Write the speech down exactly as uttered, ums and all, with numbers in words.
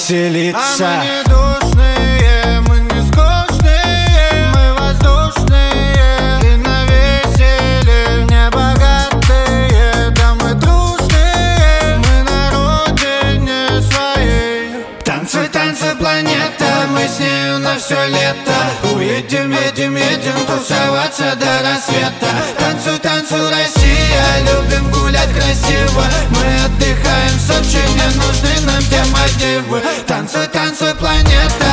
веселиться. А мы не душные, мы не скучные, мы воздушные и на веселье. Не богатые, да мы дружные, мы на родине своей. Танцуй, танцуй, планета, мы с нею на все лето. Уедем, едем, едем тусоваться до рассвета. Танцуй, танцуй, Россия, любим гулять красиво. Мы отдыхаем в Сочи, не нужны нам те Мальдивы. Танцуй, танцуй, планета.